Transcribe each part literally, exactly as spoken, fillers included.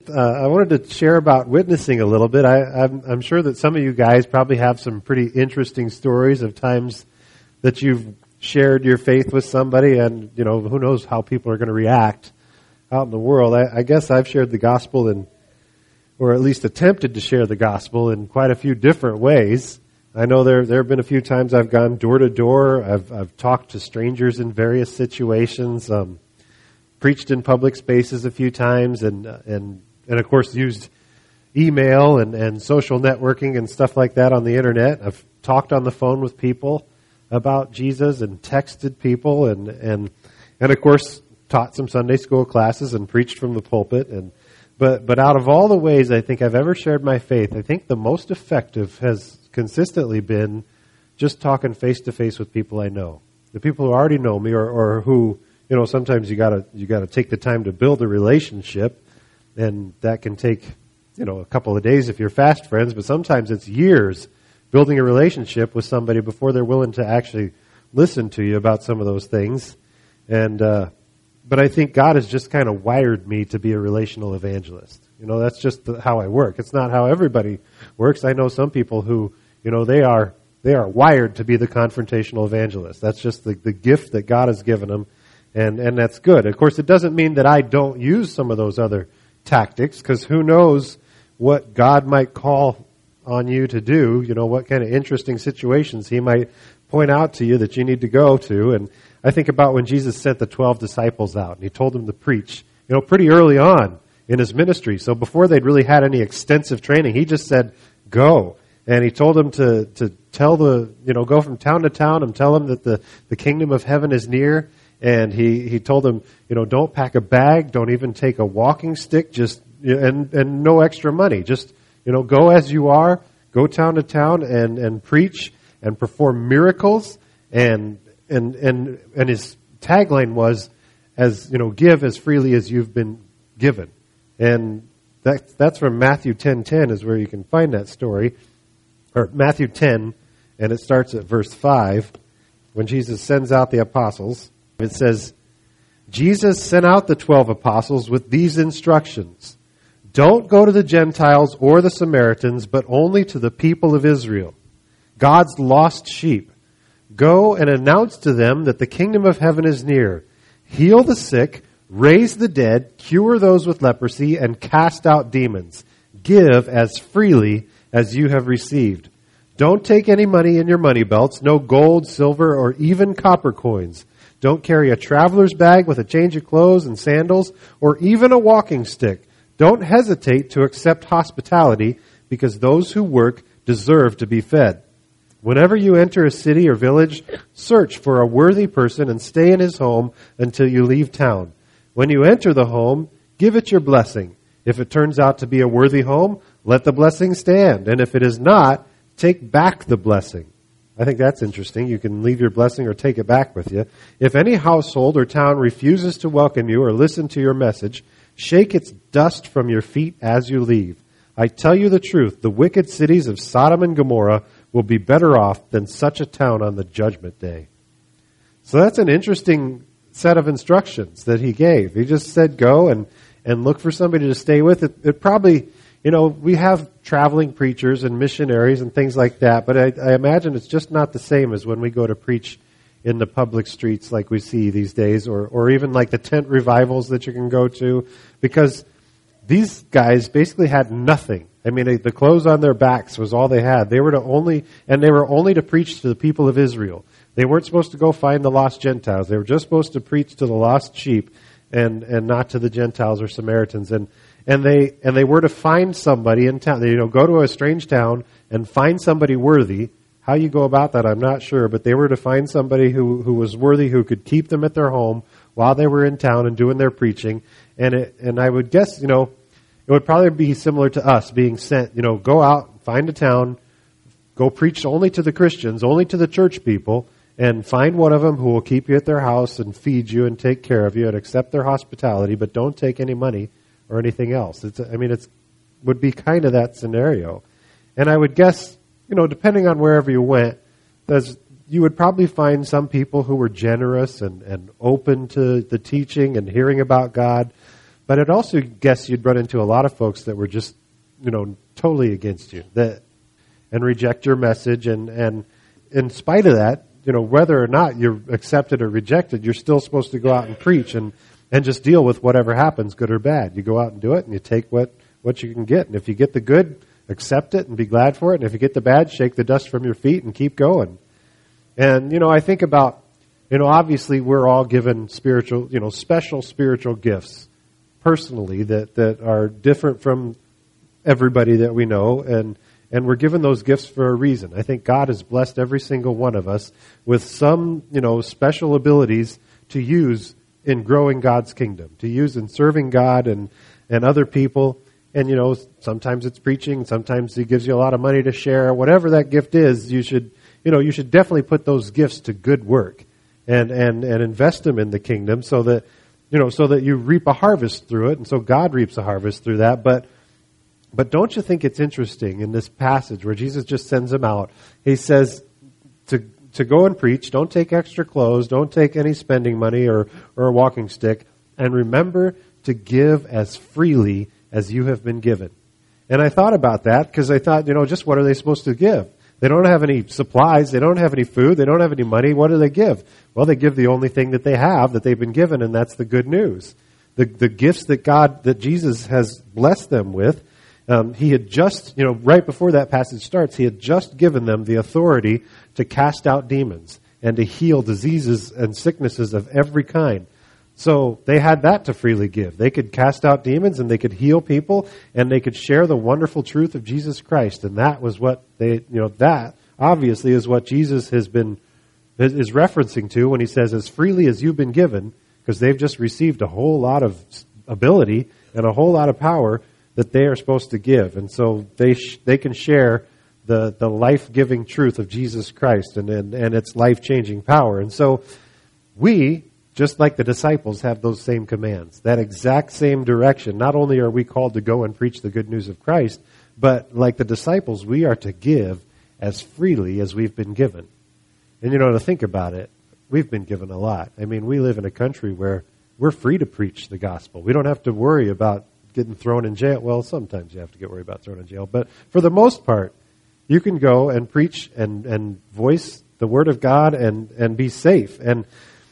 just, uh, I wanted to share about witnessing a little bit. I, I'm, I'm sure that some of you guys probably have some pretty interesting stories of times that you've shared your faith with somebody, and, you know, who knows how people are going to react out in the world. I, I guess I've shared the gospel in, or at least attempted to share the gospel in quite a few different ways. I know there there have been a few times I've gone door to door. I've I've talked to strangers in various situations. Um, preached in public spaces a few times, and and and of course used email and, and social networking and stuff like that on the internet. I've talked on the phone with people about Jesus and texted people, and and and of course taught some Sunday school classes and preached from the pulpit. And but but out of all the ways I think I've ever shared my faith, I think the most effective has consistently been just talking face to face with people I know, the people who already know me, or, or who, you know, sometimes you gotta you gotta take the time to build a relationship, and that can take, you know, a couple of days if you're fast friends, but sometimes it's years building a relationship with somebody before they're willing to actually listen to you about some of those things. And uh, but I think God has just kind of wired me to be a relational evangelist. You know, that's just the, how I work. It's not how everybody works. I know some people who, you know, they are they are wired to be the confrontational evangelist. That's just the, the gift that God has given them, and, and that's good. Of course, it doesn't mean that I don't use some of those other tactics, because who knows what God might call on you to do, you know, what kind of interesting situations He might point out to you that you need to go to. And I think about when Jesus sent the twelve disciples out, and He told them to preach, you know, pretty early on in His ministry. So before they'd really had any extensive training, He just said, go. And He told them to, to tell the, you know, go from town to town and tell them that the, the kingdom of heaven is near. And he, he told them, you know, don't pack a bag, don't even take a walking stick, just, and, and no extra money. Just, you know, go as you are, go town to town and, and preach and perform miracles. And, and, and, and his tagline was, as, you know, give as freely as you've been given. And that, that's from Matthew ten ten is where you can find that story. Or Matthew ten, and it starts at verse five, when Jesus sends out the apostles. It says, Jesus sent out the twelve apostles with these instructions. Don't go to the Gentiles or the Samaritans, but only to the people of Israel, God's lost sheep. Go and announce to them that the kingdom of heaven is near. Heal the sick, raise the dead, cure those with leprosy, and cast out demons. Give as freely as you have received. Don't take any money in your money belts, no gold, silver, or even copper coins. Don't carry a traveler's bag with a change of clothes and sandals, or even a walking stick. Don't hesitate to accept hospitality, because those who work deserve to be fed. Whenever you enter a city or village, search for a worthy person and stay in his home until you leave town. When you enter the home, give it your blessing. If it turns out to be a worthy home, let the blessing stand. And if it is not, take back the blessing. I think that's interesting. You can leave your blessing or take it back with you. If any household or town refuses to welcome you or listen to your message, shake its dust from your feet as you leave. I tell you the truth, the wicked cities of Sodom and Gomorrah will be better off than such a town on the judgment day. So that's an interesting set of instructions that he gave. He just said go and, and look for somebody to stay with. It, it probably, you know, we have traveling preachers and missionaries and things like that, but I, I imagine it's just not the same as when we go to preach in the public streets like we see these days, or, or even like the tent revivals that you can go to, because these guys basically had nothing. I mean, the clothes on their backs was all they had. They were to only, and they were only to preach to the people of Israel. They weren't supposed to go find the lost Gentiles. They were just supposed to preach to the lost sheep, and, and not to the Gentiles or Samaritans. And and they and they were to find somebody in town. They, you know, go to a strange town and find somebody worthy. How you go about that, I'm not sure, but they were to find somebody who, who was worthy, who could keep them at their home while they were in town and doing their preaching. And it, and I would guess, you know, it would probably be similar to us being sent, you know, go out, find a town, go preach only to the Christians, only to the church people, and find one of them who will keep you at their house and feed you and take care of you and accept their hospitality, but don't take any money or anything else. It's, I mean, it's would be kind of that scenario. And I would guess, you know, depending on wherever you went, there's, you would probably find some people who were generous and, and open to the teaching and hearing about God. But I'd also guess you'd run into a lot of folks that were just, you know, totally against you, that and reject your message. And, and in spite of that, you know, whether or not you're accepted or rejected, you're still supposed to go out and preach and, and just deal with whatever happens, good or bad. You go out and do it, and you take what, what you can get. And if you get the good, accept it and be glad for it. And if you get the bad, shake the dust from your feet and keep going. And, you know, I think about, you know, obviously we're all given spiritual, you know, special spiritual gifts personally that, that are different from everybody that we know. And, and we're given those gifts for a reason. I think God has blessed every single one of us with some, you know, special abilities to use in growing God's kingdom, to use in serving God and, and other people. And, you know, sometimes it's preaching, sometimes He gives you a lot of money to share. Whatever that gift is, you should, you know, you should definitely put those gifts to good work and, and, and invest them in the kingdom so that, you know, so that you reap a harvest through it. And so God reaps a harvest through that. But, but don't you think it's interesting in this passage where Jesus just sends them out? He says to, to go and preach, don't take extra clothes, don't take any spending money or, or a walking stick, and remember to give as freely as you have been given. And I thought about that because I thought, you know, just what are they supposed to give? They don't have any supplies. They don't have any food. They don't have any money. What do they give? Well, they give the only thing that they have that they've been given, and that's the good news. The, the gifts that God, that Jesus has blessed them with. Um, he had just, you know, right before that passage starts, He had just given them the authority to cast out demons and to heal diseases and sicknesses of every kind. So they had that to freely give. They could cast out demons and they could heal people and they could share the wonderful truth of Jesus Christ. And that was what they, you know, that obviously is what Jesus has been, is referencing to when He says, as freely as you've been given, because they've just received a whole lot of ability and a whole lot of power that they are supposed to give. And so they, sh- they can share the, the life-giving truth of Jesus Christ and, and, and its life-changing power. And so we, just like the disciples, have those same commands, that exact same direction. Not only are we called to go and preach the good news of Christ, but like the disciples, we are to give as freely as we've been given. And, you know, to think about it, we've been given a lot. I mean, we live in a country where we're free to preach the gospel. We don't have to worry about getting thrown in jail. Well, sometimes you have to get worried about thrown in jail. But for the most part, you can go and preach and, and voice the word of God and, and be safe. And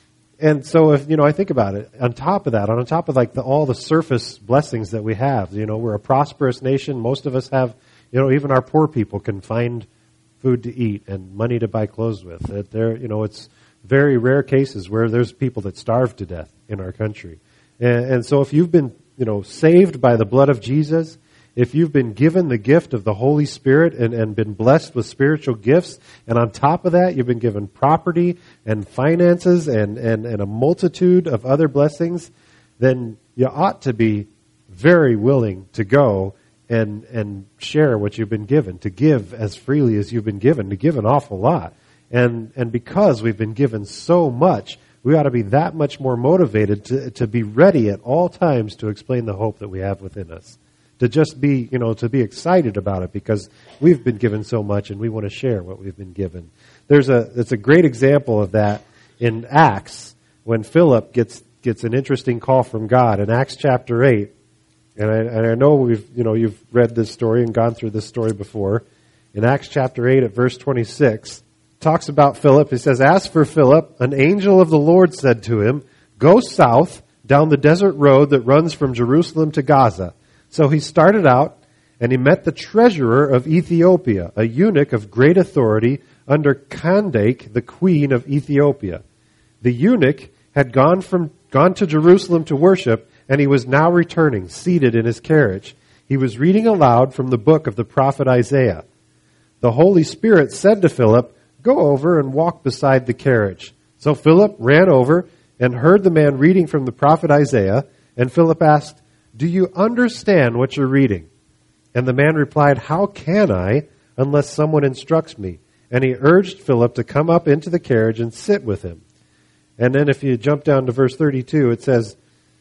And so, if you know, I think about it. On top of that, on top of like the, all the surface blessings that we have, you know, we're a prosperous nation. Most of us have, you know, even our poor people can find food to eat and money to buy clothes with. That there, you know, it's very rare cases where there's people that starve to death in our country. And, and so, if you've been, you know, saved by the blood of Jesus, if you've been given the gift of the Holy Spirit and, and been blessed with spiritual gifts, and on top of that, you've been given property and finances and, and, and a multitude of other blessings, then you ought to be very willing to go and, and share what you've been given, to give as freely as you've been given, to give an awful lot. And, and because we've been given so much, we ought to be that much more motivated to, to be ready at all times to explain the hope that we have within us. To just be, you know, to be excited about it because we've been given so much and we want to share what we've been given. There's a, it's a great example of that in Acts when Philip gets, gets an interesting call from God in Acts chapter eight. And I, and I know we've, you know, you've read this story and gone through this story before. In Acts chapter eight at verse twenty-six, talks about Philip. He says, as for Philip, an angel of the Lord said to him, go south down the desert road that runs from Jerusalem to Gaza. So he started out, and he met the treasurer of Ethiopia, a eunuch of great authority under Candace, the queen of Ethiopia. The eunuch had gone from gone to Jerusalem to worship, and he was now returning, seated in his carriage. He was reading aloud from the book of the prophet Isaiah. The Holy Spirit said to Philip, go over and walk beside the carriage. So Philip ran over and heard the man reading from the prophet Isaiah, and Philip asked, do you understand what you're reading? And the man replied, how can I unless someone instructs me? And he urged Philip to come up into the carriage and sit with him. And then if you jump down to verse thirty-two, it says,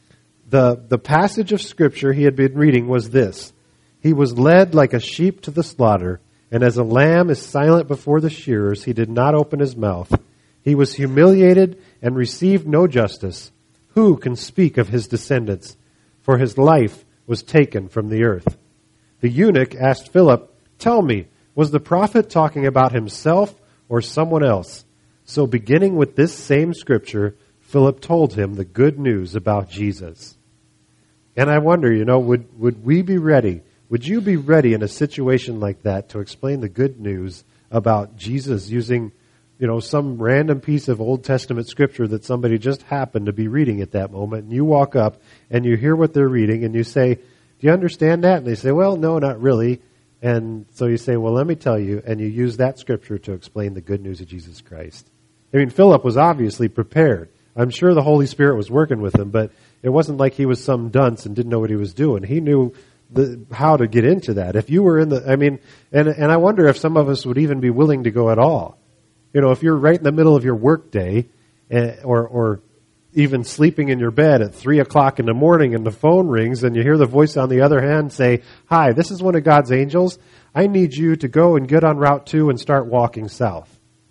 the, the passage of scripture he had been reading was this. He was led like a sheep to the slaughter, and as a lamb is silent before the shearers, he did not open his mouth. He was humiliated and received no justice. Who can speak of his descendants? for his life was taken from the earth. The eunuch asked Philip, "Tell me, was the prophet talking about himself or someone else?" So beginning with this same scripture, Philip told him the good news about Jesus. And I wonder, you know, would, would we be ready? Would you be ready in a situation like that to explain the good news about Jesus using, you know, some random piece of Old Testament scripture that somebody just happened to be reading at that moment, and you walk up and you hear what they're reading and you say, "Do you understand that?" And they say, "Well, no, not really." And so you say, "Well, let me tell you," and you use that scripture to explain the good news of Jesus Christ. I mean, Philip was obviously prepared. I'm sure the Holy Spirit was working with him, but it wasn't like he was some dunce and didn't know what he was doing. He knew the, how to get into that. If you were in the, I mean, and and I wonder if some of us would even be willing to go at all. You know, if you're right in the middle of your work day, uh, or or even sleeping in your bed at three o'clock in the morning and the phone rings and you hear the voice on the other hand say, "Hi, this is one of God's angels. I need you to go and get on Route two and start walking south."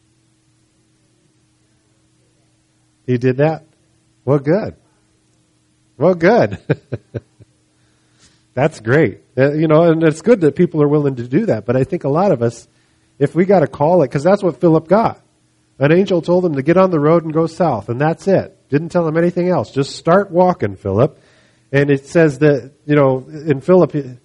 He did that? Well, good. Well, good. That's great. Uh, you know, and it's good that people are willing to do that. But I think a lot of us, if we got to call it, because that's what Philip got. An angel told him to get on the road and go south, and that's it. Didn't tell him anything else. Just start walking, Philip. And it says that, you know, in Philip,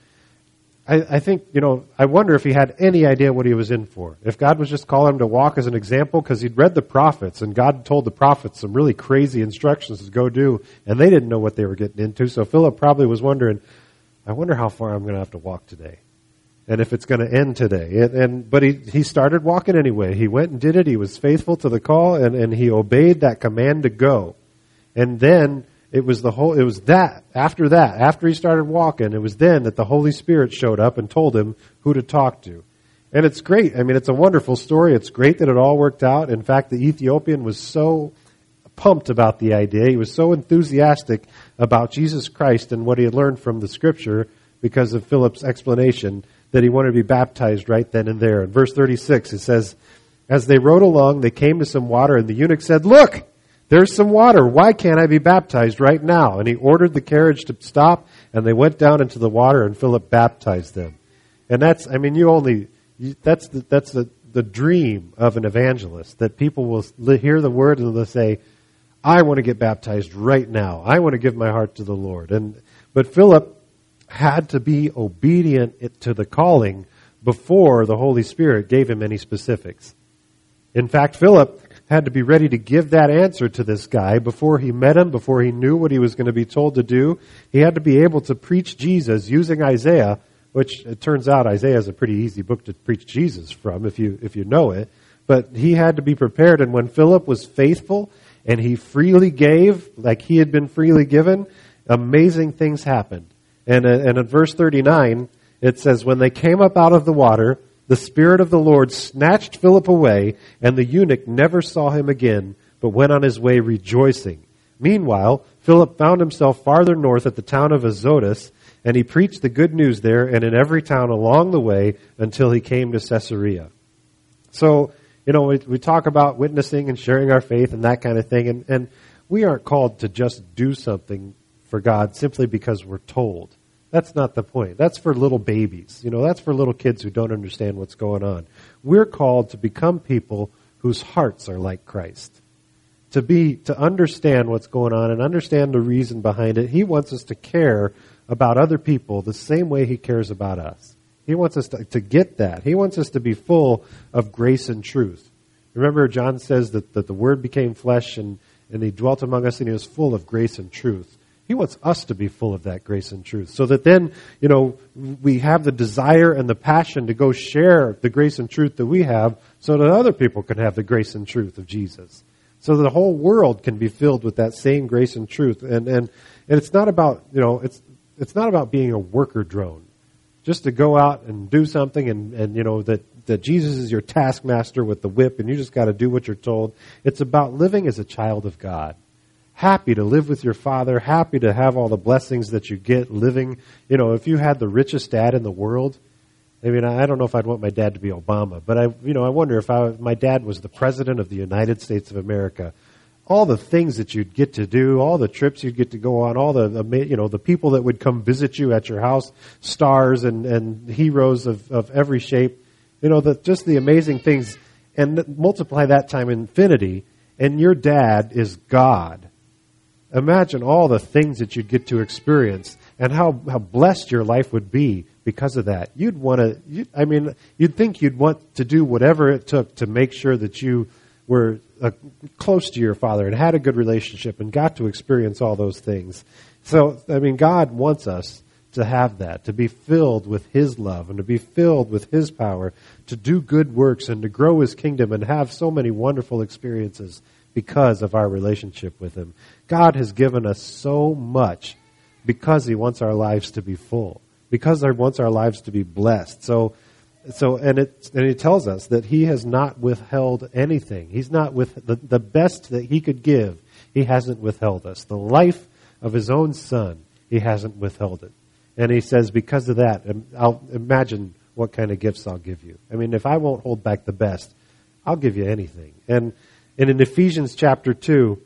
I, I think, you know, I wonder if he had any idea what he was in for. If God was just calling him to walk as an example, because he'd read the prophets, and God told the prophets some really crazy instructions to go do, and they didn't know what they were getting into. So Philip probably was wondering, I wonder how far I'm going to have to walk today, and if it's going to end today. And, and but he he started walking anyway. He went and did it. He was faithful to the call, and, and he obeyed that command to go. And then it was the whole. It was that after that, after he started walking, it was then that the Holy Spirit showed up and told him who to talk to. And it's great. I mean, it's a wonderful story. It's great that it all worked out. In fact, the Ethiopian was so pumped about the idea. He was so enthusiastic about Jesus Christ and what he had learned from the Scripture because of Philip's explanation that he wanted to be baptized right then and there. In verse thirty-six, it says, "As they rode along, they came to some water, and the eunuch said, 'Look, there's some water. Why can't I be baptized right now?' And he ordered the carriage to stop, and they went down into the water, and Philip baptized them." And that's, I mean, you only, you, that's the, that's the, the dream of an evangelist, that people will hear the word and they'll say, "I want to get baptized right now. I want to give my heart to the Lord." And but Philip had to be obedient to the calling before the Holy Spirit gave him any specifics. In fact, Philip had to be ready to give that answer to this guy before he met him, before he knew what he was going to be told to do. He had to be able to preach Jesus using Isaiah, which it turns out Isaiah is a pretty easy book to preach Jesus from if you if you know it. But he had to be prepared, and when Philip was faithful and he freely gave, like he had been freely given, amazing things happened. And, and in verse thirty-nine, it says, "When they came up out of the water, the Spirit of the Lord snatched Philip away, and the eunuch never saw him again, but went on his way rejoicing. Meanwhile, Philip found himself farther north at the town of Azotus, and he preached the good news there and in every town along the way until he came to Caesarea." So, you know, we, we talk about witnessing and sharing our faith and that kind of thing, and, and we aren't called to just do something for God simply because we're told. That's not the point. That's for little babies. You know, that's for little kids who don't understand what's going on. We're called to become people whose hearts are like Christ. To be, to understand what's going on and understand the reason behind it. He wants us to care about other people the same way he cares about us. He wants us to, to get that. He wants us to be full of grace and truth. Remember, John says that, that the Word became flesh and, and he dwelt among us and he was full of grace and truth. He wants us to be full of that grace and truth so that then, you know, we have the desire and the passion to go share the grace and truth that we have so that other people can have the grace and truth of Jesus. So that the whole world can be filled with that same grace and truth. And, and, and it's not about, you know, it's, it's not about being a worker drone. Just to go out and do something and, and you know, that, that Jesus is your taskmaster with the whip and you just got to do what you're told. It's about living as a child of God. Happy to live with your father, happy to have all the blessings that you get living. You know, if you had the richest dad in the world, I mean, I don't know if I'd want my dad to be Obama, but I, you know, I wonder if I, my dad was the president of the United States of America. all the things that you'd get to do, all the trips you'd get to go on, all the, you know, the people that would come visit you at your house, stars and, and heroes of, of every shape, you know, the, just the amazing things, and multiply that time infinity, and your dad is God. Imagine all the things that you'd get to experience and how, how blessed your life would be because of that. You'd want to, you, I mean, you'd think you'd want to do whatever it took to make sure that you were uh, close to your father and had a good relationship and got to experience all those things. So, I mean, God wants us to have that, to be filled with His love and to be filled with His power, to do good works and to grow His kingdom and have so many wonderful experiences because of our relationship with Him. God has given us so much because He wants our lives to be full, because He wants our lives to be blessed. So, so and it and He tells us that He has not withheld anything. He's not with the, the best that He could give. He hasn't withheld us. The life of His own Son, He hasn't withheld it. And He says, because of that, I'll imagine what kind of gifts I'll give you. I mean, if I won't hold back the best, I'll give you anything. And, and in Ephesians chapter two,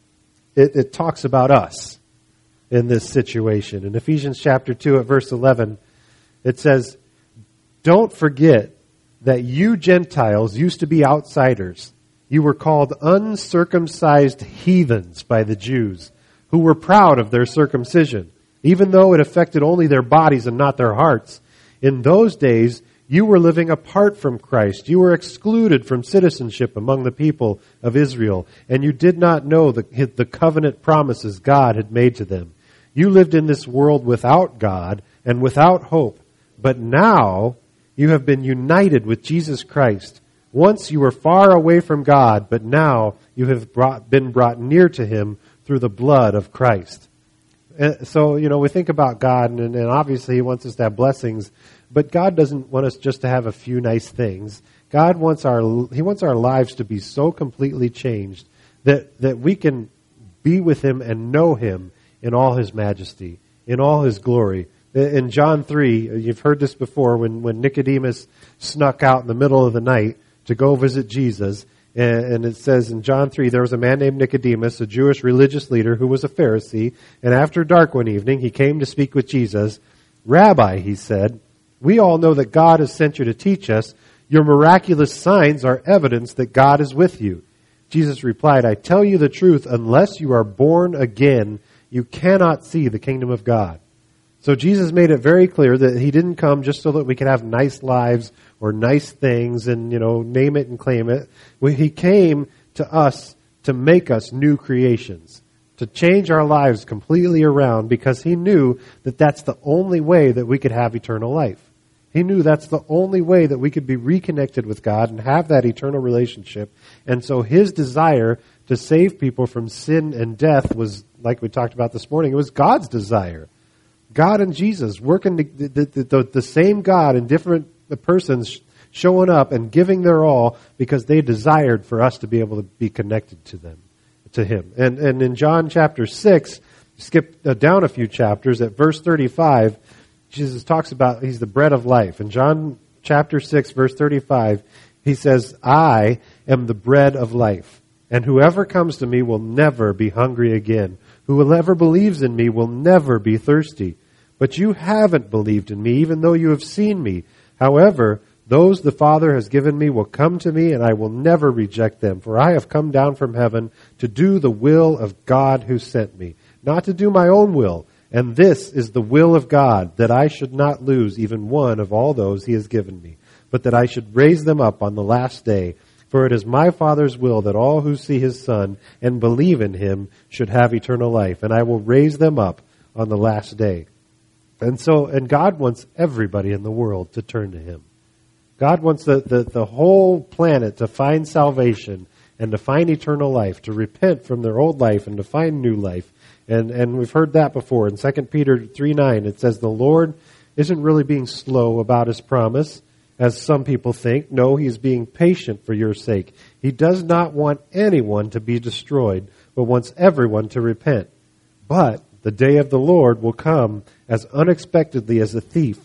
it, it talks about us in this situation. In Ephesians chapter two at verse eleven, it says, don't forget that you Gentiles used to be outsiders. You were called uncircumcised heathens by the Jews, who were proud of their circumcision, even though it affected only their bodies and not their hearts. In those days, you were living apart from Christ. You were excluded from citizenship among the people of Israel, and you did not know the, the covenant promises God had made to them. You lived in this world without God and without hope. But now you have been united with Jesus Christ. Once you were far away from God, but now you have brought, been brought near to Him through the blood of Christ. And so, you know, we think about God, and, and obviously He wants us to have blessings, but God doesn't want us just to have a few nice things. God wants our, He wants our lives to be so completely changed that, that we can be with Him and know Him in all His majesty, in all His glory. In John three, you've heard this before, when, when Nicodemus snuck out in the middle of the night to go visit Jesus, and, and it says in John three, there was a man named Nicodemus, a Jewish religious leader who was a Pharisee, and after dark one evening, he came to speak with Jesus. Rabbi, he said, we all know that God has sent you to teach us. Your miraculous signs are evidence that God is with you. Jesus replied, I tell you the truth, unless you are born again, you cannot see the kingdom of God. So Jesus made it very clear that He didn't come just so that we could have nice lives or nice things and, you know, name it and claim it. He came to us to make us new creations, to change our lives completely around, because He knew that that's the only way that we could have eternal life. He knew that's the only way that we could be reconnected with God and have that eternal relationship. And so His desire to save people from sin and death was, like we talked about this morning, it was God's desire. God and Jesus working, the, the, the, the same God in different persons showing up and giving their all because they desired for us to be able to be connected to them, to Him. And, and in John chapter six, skip down a few chapters, at verse thirty-five, Jesus talks about He's the bread of life. In John chapter six, verse thirty-five, He says, I am the bread of life, and whoever comes to me will never be hungry again. Whoever believes in me will never be thirsty. But you haven't believed in me, even though you have seen me. However, those the Father has given me will come to me, and I will never reject them. For I have come down from heaven to do the will of God who sent me, not to do my own will. And this is the will of God, that I should not lose even one of all those He has given me, but that I should raise them up on the last day. For it is my Father's will that all who see His Son and believe in Him should have eternal life, and I will raise them up on the last day. And so, and God wants everybody in the world to turn to Him. God wants the, the, the whole planet to find salvation and to find eternal life, to repent from their old life and to find new life. And, and we've heard that before. In Second Peter three nine, it says, the Lord isn't really being slow about His promise, as some people think. No, He's being patient for your sake. He does not want anyone to be destroyed, but wants everyone to repent. But the day of the Lord will come as unexpectedly as a thief.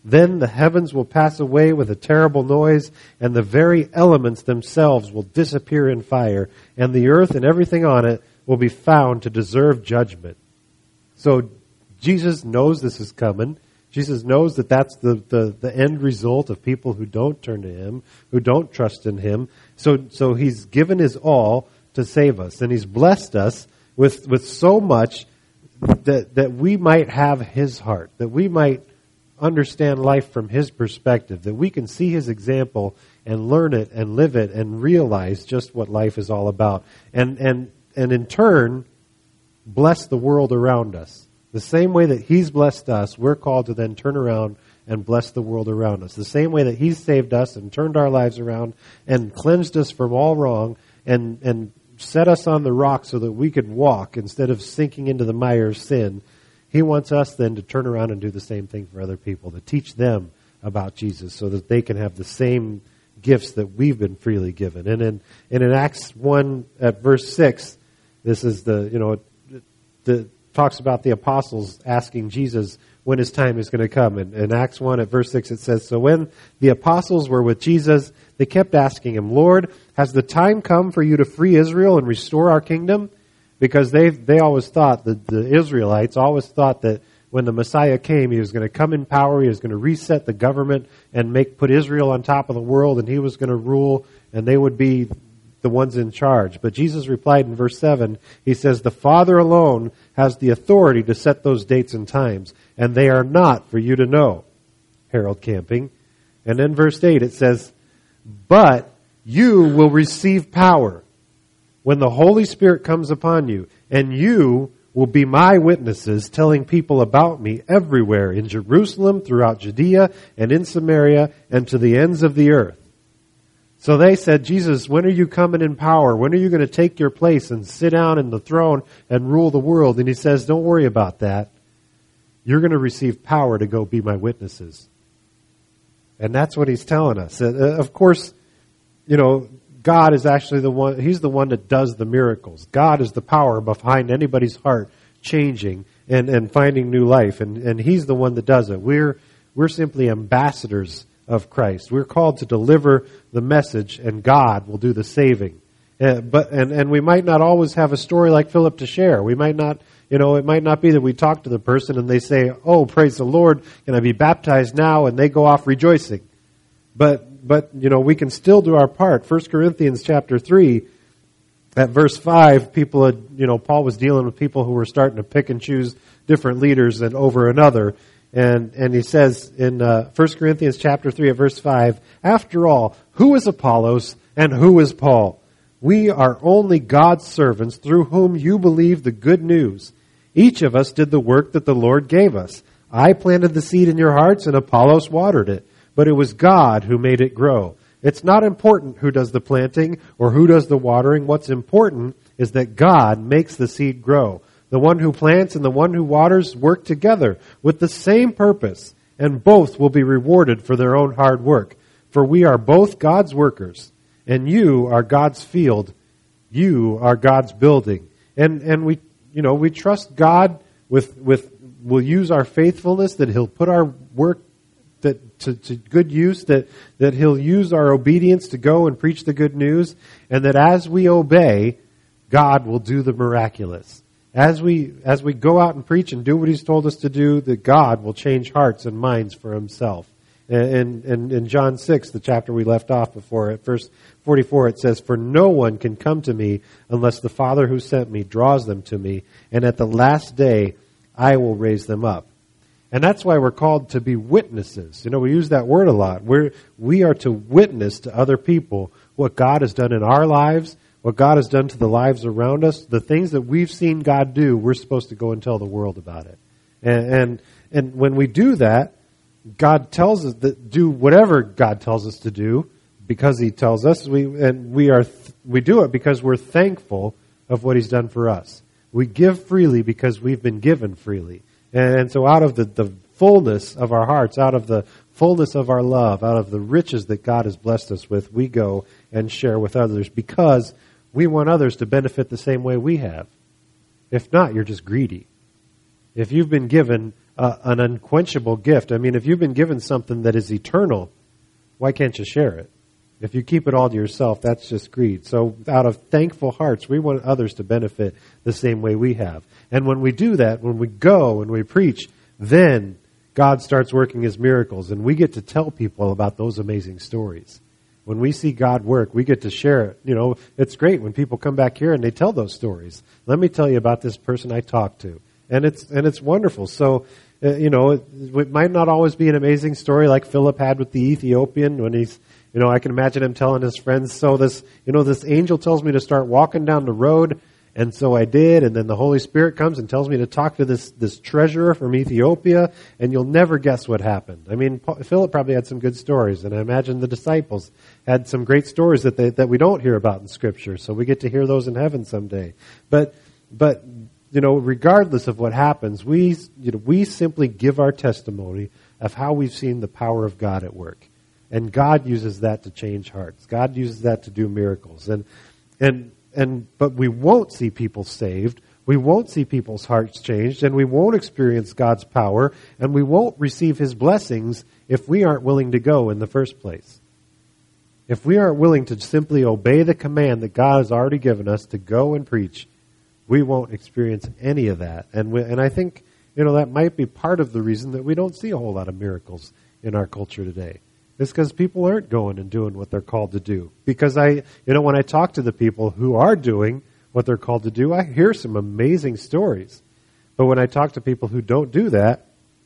Then the heavens will pass away with a terrible noise, and the very elements themselves will disappear in fire, and the earth and everything on it will be found to deserve judgment. So Jesus knows this is coming. Jesus knows that that's the, the, the end result of people who don't turn to Him, who don't trust in Him. So, so He's given His all to save us, and He's blessed us with, with so much that, that we might have His heart, that we might understand life from His perspective, that we can see His example and learn it and live it and realize just what life is all about. And, and, and in turn, bless the world around us. The same way that He's blessed us, we're called to then turn around and bless the world around us. The same way that He's saved us and turned our lives around and cleansed us from all wrong and, and set us on the rock so that we could walk instead of sinking into the mire of sin, He wants us then to turn around and do the same thing for other people, to teach them about Jesus so that they can have the same gifts that we've been freely given. And in, and in Acts one at verse six, this is the, you know, the, talks about the apostles asking Jesus when His time is going to come. And in Acts one at verse six it says, "So when the apostles were with Jesus, they kept asking Him, 'Lord, has the time come for you to free Israel and restore our kingdom?'" Because they they always thought, that the Israelites always thought that when the Messiah came, He was going to come in power, He was going to reset the government and make put Israel on top of the world, and He was going to rule, and they would be the ones in charge. But Jesus replied in verse seven, He says, "The Father alone has the authority to set those dates and times, and they are not for you to know." Harold Camping. And then verse eight it says, "But you will receive power when the Holy Spirit comes upon you, and you will be my witnesses, telling people about me everywhere, in Jerusalem, throughout Judea, and in Samaria, and to the ends of the earth." So they said, "Jesus, when are you coming in power? When are you going to take your place and sit down in the throne and rule the world?" And He says, "Don't worry about that. You're going to receive power to go be my witnesses." And that's what He's telling us. Uh, of course, you know, God is actually the one, He's the one that does the miracles. God is the power behind anybody's heart changing and, and finding new life. And, and He's the one that does it. We're, we're simply ambassadors of Christ. We're called to deliver the message, and God will do the saving. Uh, but and, and we might not always have a story like Philip to share. We might not, you know, it might not be that we talk to the person and they say, "Oh, praise the Lord, can I be baptized now?" And they go off rejoicing. But, but you know, we can still do our part. First Corinthians chapter three, at verse five, people had, you know, Paul was dealing with people who were starting to pick and choose different leaders and over another. And, and he says in uh, First Corinthians chapter three at verse five, "After all, who is Apollos and who is Paul? We are only God's servants through whom you believe the good news. Each of us did the work that the Lord gave us. I planted the seed in your hearts and Apollos watered it, but it was God who made it grow. It's not important who does the planting or who does the watering. What's important is that God makes the seed grow. The one who plants and the one who waters work together with the same purpose, and both will be rewarded for their own hard work. For we are both God's workers, and you are God's field. You are God's building." And and we, you know, we trust God with with we'll use our faithfulness, that He'll put our work that to, to good use, that that He'll use our obedience to go and preach the good news, and that as we obey, God will do the miraculous. As we as we go out and preach and do what He's told us to do, that God will change hearts and minds for Himself. And in, in John six, the chapter we left off before, at verse forty-four, it says, "For no one can come to me unless the Father who sent me draws them to me, and at the last day I will raise them up." And that's why we're called to be witnesses. You know, we use that word a lot. We're, we are to witness to other people what God has done in our lives, what God has done to the lives around us. The things that we've seen God do, we're supposed to go and tell the world about it. And and, and when we do that, God tells us that do whatever God tells us to do because He tells us. We and we are th- we do it because we're thankful of what He's done for us. We give freely because we've been given freely. And so out of the, the fullness of our hearts, out of the fullness of our love, out of the riches that God has blessed us with, we go and share with others because we want others to benefit the same way we have. If not, you're just greedy. If you've been given uh, an unquenchable gift. I mean, if you've been given something that is eternal, why can't you share it? If you keep it all to yourself, that's just greed. So out of thankful hearts, we want others to benefit the same way we have. And when we do that, when we go and we preach, then God starts working His miracles, and we get to tell people about those amazing stories. When we see God work, we get to share it. You know, it's great when people come back here and they tell those stories. Let me tell you about this person I talked to. And it's and it's wonderful. So, uh, you know, it, it might not always be an amazing story like Philip had with the Ethiopian when he's, you know, I can imagine him telling his friends, so this, you know, this angel tells me to start walking down the road. And so I did, and then the Holy Spirit comes and tells me to talk to this, this treasurer from Ethiopia, and you'll never guess what happened. I mean, Philip probably had some good stories, and I imagine the disciples had some great stories that they, that we don't hear about in Scripture, so we get to hear those in heaven someday. But, but, you know, regardless of what happens, we, you know, we simply give our testimony of how we've seen the power of God at work. And God uses that to change hearts. God uses that to do miracles. And, and, And but we won't see people saved, we won't see people's hearts changed, and we won't experience God's power, and we won't receive His blessings if we aren't willing to go in the first place. If we aren't willing to simply obey the command that God has already given us to go and preach, we won't experience any of that. And we, and I think, you know, that might be part of the reason that we don't see a whole lot of miracles in our culture today. It's because people aren't going and doing what they're called to do. Because I, you know, when I talk to the people who are doing what they're called to do, I hear some amazing stories. But when I talk to people who don't do that,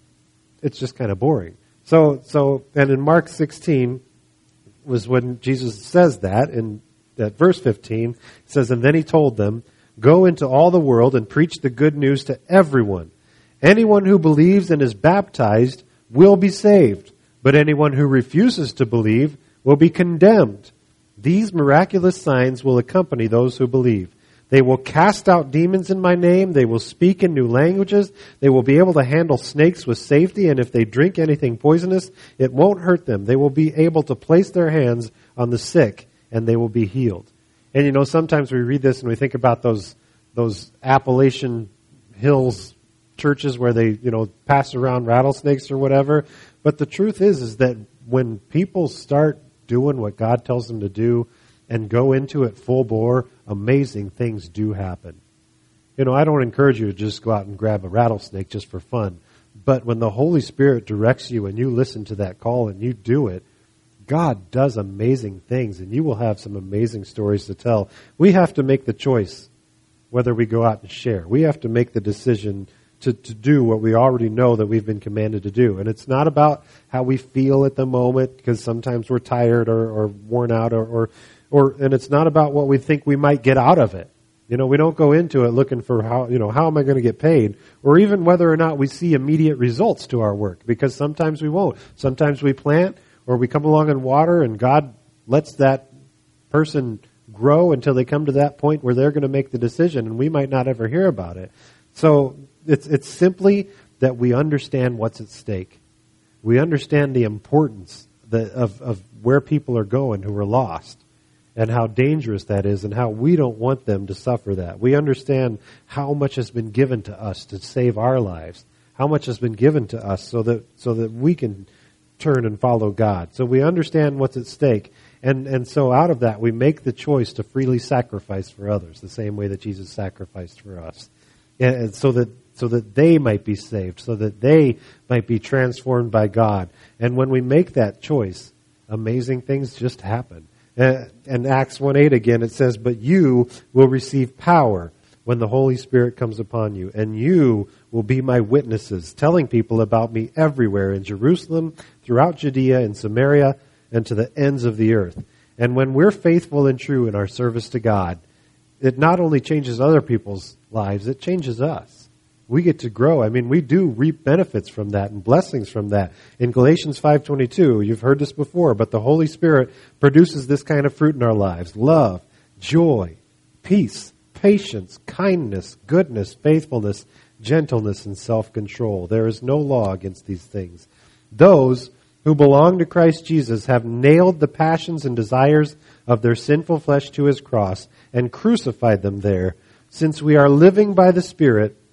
it's just kind of boring. So, so, and in Mark sixteen was when Jesus says that, in that verse fifteen, it says, and then He told them, go into all the world and preach the good news to everyone. Anyone who believes and is baptized will be saved. But anyone who refuses to believe will be condemned. These miraculous signs will accompany those who believe. They will cast out demons in my name. They will speak in new languages. They will be able to handle snakes with safety. And if they drink anything poisonous, it won't hurt them. They will be able to place their hands on the sick and they will be healed. And you know, sometimes we read this and we think about those, those Appalachian Hills churches where they, you know, pass around rattlesnakes or whatever. But the truth is, is that when people start doing what God tells them to do and go into it full bore, amazing things do happen. You know, I don't encourage you to just go out and grab a rattlesnake just for fun. But when the Holy Spirit directs you and you listen to that call and you do it, God does amazing things and you will have some amazing stories to tell. We have to make the choice whether we go out and share. We have to make the decision To, to do what we already know that we've been commanded to do. And it's not about how we feel at the moment, because sometimes we're tired or, or worn out, or, or, or, and it's not about what we think we might get out of it. You know, we don't go into it looking for how, you know, how am I going to get paid? Or even whether or not we see immediate results to our work, because sometimes we won't. Sometimes we plant, or we come along and water, and God lets that person grow until they come to that point where they're going to make the decision, and we might not ever hear about it. So, It's it's simply that we understand what's at stake. We understand the importance that, of, of where people are going who are lost and how dangerous that is and how we don't want them to suffer that. We understand how much has been given to us to save our lives, how much has been given to us so that so that we can turn and follow God. So we understand what's at stake. And, and so out of that, we make the choice to freely sacrifice for others, the same way that Jesus sacrificed for us. And so that so that they might be saved, so that they might be transformed by God. And when we make that choice, amazing things just happen. Uh, and Acts one eight again, it says, but you will receive power when the Holy Spirit comes upon you, and you will be my witnesses, telling people about me everywhere in Jerusalem, throughout Judea and Samaria, and to the ends of the earth. And when we're faithful and true in our service to God, it not only changes other people's lives, it changes us. We get to grow. I mean, we do reap benefits from that and blessings from that. In Galatians five twenty-two, you've heard this before, but the Holy Spirit produces this kind of fruit in our lives: love, joy, peace, patience, kindness, goodness, faithfulness, gentleness, and self-control. There is no law against these things. Those who belong to Christ Jesus have nailed the passions and desires of their sinful flesh to His cross and crucified them there. Since we are living by the Spirit,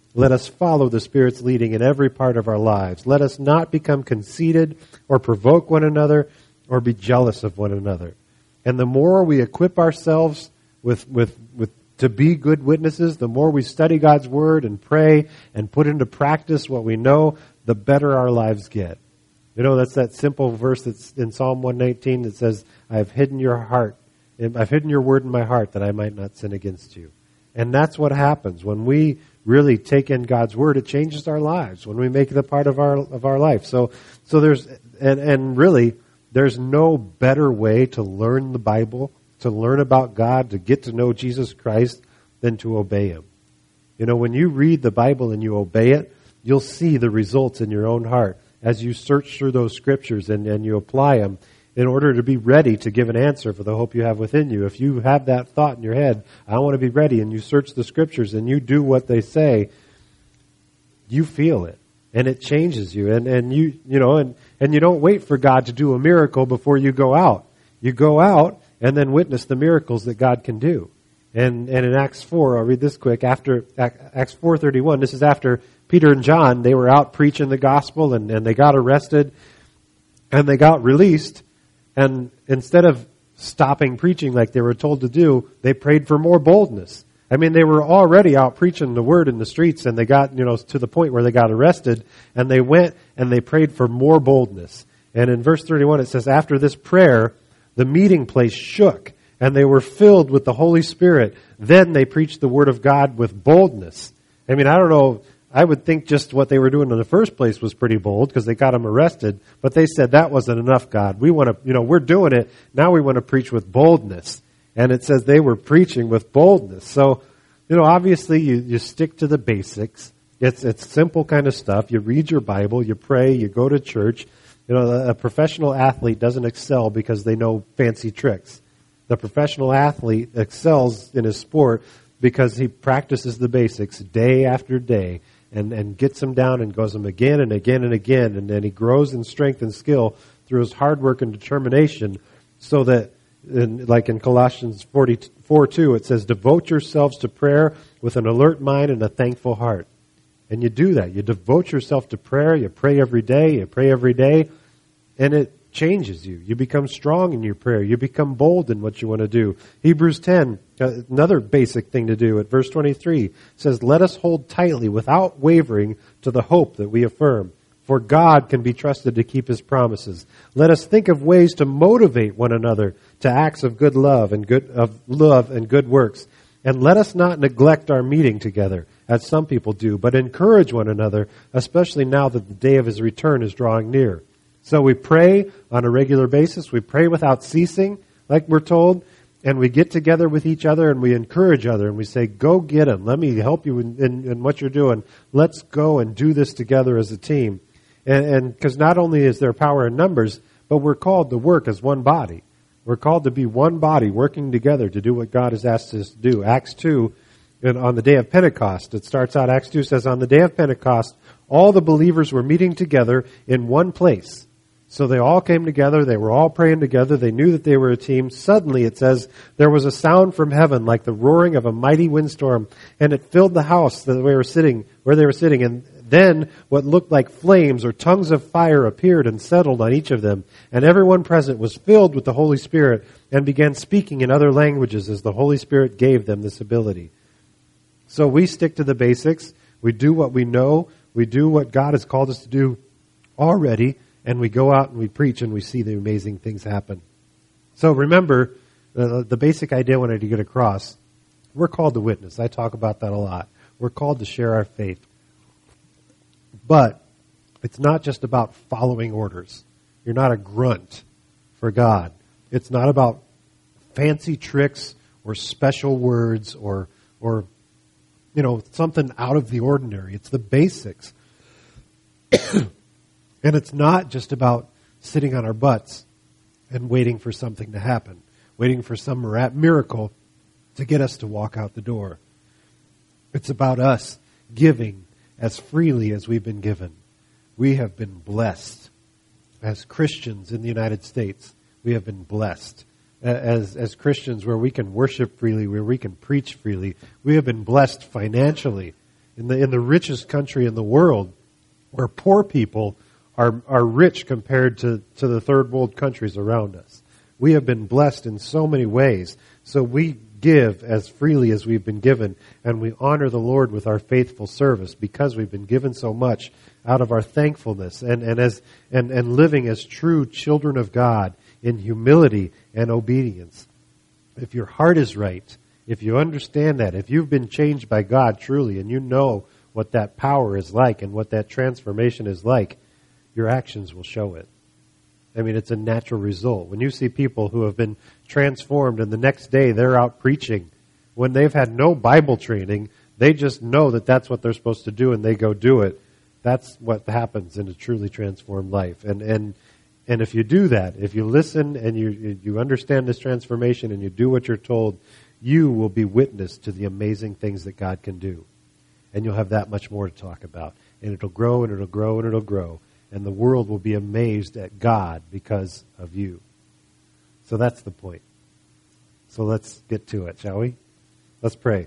Let us follow the Spirit's leading in every part of our lives. Let us not become conceited or provoke one another or be jealous of one another. And the more we equip ourselves with, with, with to be good witnesses, the more we study God's Word and pray and put into practice what we know, the better our lives get. You know, that's that simple verse that's in Psalm one nineteen that says, I have hidden your heart, I've hidden your word in my heart that I might not sin against you. And that's what happens when we really take in God's Word. It changes our lives when we make it a part of our of our life. So, so there's and and really there's no better way to learn the Bible, to learn about God, to get to know Jesus Christ, than to obey Him. You know, when you read the Bible and you obey it, you'll see the results in your own heart as you search through those scriptures and, and you apply them in order to be ready to give an answer for the hope you have within you. If you have that thought in your head, I want to be ready, and you search the scriptures and you do what they say, you feel it. And it changes you. And, and you, you know, and, and you don't wait for God to do a miracle before you go out. You go out and then witness the miracles that God can do. And, and in Acts four, I'll read this quick, after Acts four thirty-one, this is after Peter and John, they were out preaching the gospel and, and they got arrested and they got released. And instead of stopping preaching like they were told to do, they prayed for more boldness. I mean, they were already out preaching the word in the streets, and they got, you know, to the point where they got arrested, and they went and they prayed for more boldness. And in verse thirty-one, it says, after this prayer, the meeting place shook, and they were filled with the Holy Spirit. Then they preached the word of God with boldness. I mean, I don't know, I would think just what they were doing in the first place was pretty bold because they got them arrested, but they said that wasn't enough, God. We want to, you know, we're doing it. Now we want to preach with boldness. And it says they were preaching with boldness. So, you know, obviously you, you stick to the basics. It's, it's simple kind of stuff. You read your Bible, you pray, you go to church. You know, a professional athlete doesn't excel because they know fancy tricks. The professional athlete excels in his sport because he practices the basics day after day. And, and gets them down and goes them again and again and again. And then he grows in strength and skill through his hard work and determination, so that, in, like in Colossians four two, it says, devote yourselves to prayer with an alert mind and a thankful heart. And you do that. You devote yourself to prayer. You pray every day. You pray every day. And it changes you. You become strong in your prayer. You become bold in what you want to do. Hebrews ten, another basic thing to do at verse twenty-three, says, let us hold tightly without wavering to the hope that we affirm. For God can be trusted to keep His promises. Let us think of ways to motivate one another to acts of good love and good of love and good works. And let us not neglect our meeting together, as some people do, but encourage one another, especially now that the day of His return is drawing near. So we pray on a regular basis. We pray without ceasing, like we're told. And we get together with each other and we encourage other. And we say, go get them. Let me help you in, in, in what you're doing. Let's go and do this together as a team. And because not only is there power in numbers, but we're called to work as one body. We're called to be one body working together to do what God has asked us to do. Acts two, and on the day of Pentecost, it starts out, Acts two says, on the day of Pentecost, all the believers were meeting together in one place. So they all came together. They were all praying together. They knew that they were a team. Suddenly, it says, there was a sound from heaven like the roaring of a mighty windstorm, and it filled the house that we were sitting, where they were sitting. And then what looked like flames or tongues of fire appeared and settled on each of them. And everyone present was filled with the Holy Spirit and began speaking in other languages as the Holy Spirit gave them this ability. So we stick to the basics. We do what we know. We do what God has called us to do already. And we go out and we preach and we see the amazing things happen. So remember, uh, the basic idea I wanted to get across, we're called to witness. I talk about that a lot. We're called to share our faith. But it's not just about following orders. You're not a grunt for God. It's not about fancy tricks or special words or, or you know, something out of the ordinary. It's the basics. And it's not just about sitting on our butts and waiting for something to happen, waiting for some miracle to get us to walk out the door. It's about us giving as freely as we've been given. We have been blessed. As Christians in the United States, we have been blessed. As, as Christians where we can worship freely, where we can preach freely, we have been blessed financially In the, in the richest country in the world, where poor people are, are rich compared to, to the third world countries around us. We have been blessed in so many ways. So we give as freely as we've been given, and we honor the Lord with our faithful service because we've been given so much out of our thankfulness and, and as and, and living as true children of God in humility and obedience. If your heart is right, if you understand that, if you've been changed by God truly and you know what that power is like and what that transformation is like, your actions will show it. I mean, it's a natural result. When you see people who have been transformed and the next day they're out preaching, when they've had no Bible training, they just know that that's what they're supposed to do and they go do it. That's what happens in a truly transformed life. And and and if you do that, if you listen and you you understand this transformation and you do what you're told, you will be witness to the amazing things that God can do. And you'll have that much more to talk about. And it'll grow and it'll grow and it'll grow. And the world will be amazed at God because of you. So that's the point. So let's get to it, shall we? Let's pray.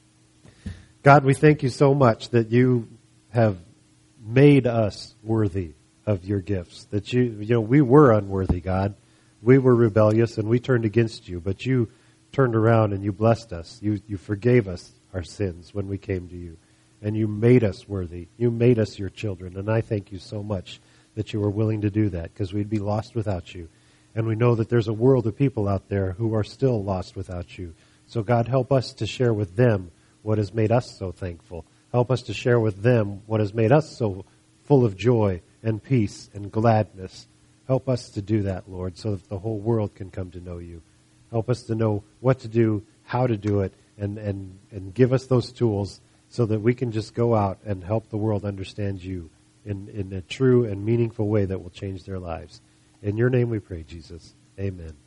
God, we thank you so much that you have made us worthy of your gifts. That you, you know, we were unworthy, God. We were rebellious and we turned against you, but you turned around and you blessed us. You, you forgave us our sins when we came to you. And you made us worthy. You made us your children. And I thank you so much that you were willing to do that, because we'd be lost without you. And we know that there's a world of people out there who are still lost without you. So God, help us to share with them what has made us so thankful. Help us to share with them what has made us so full of joy and peace and gladness. Help us to do that, Lord, so that the whole world can come to know you. Help us to know what to do, how to do it, and, and, and give us those tools so that we can just go out and help the world understand you in, in a true and meaningful way that will change their lives. In your name we pray, Jesus. Amen.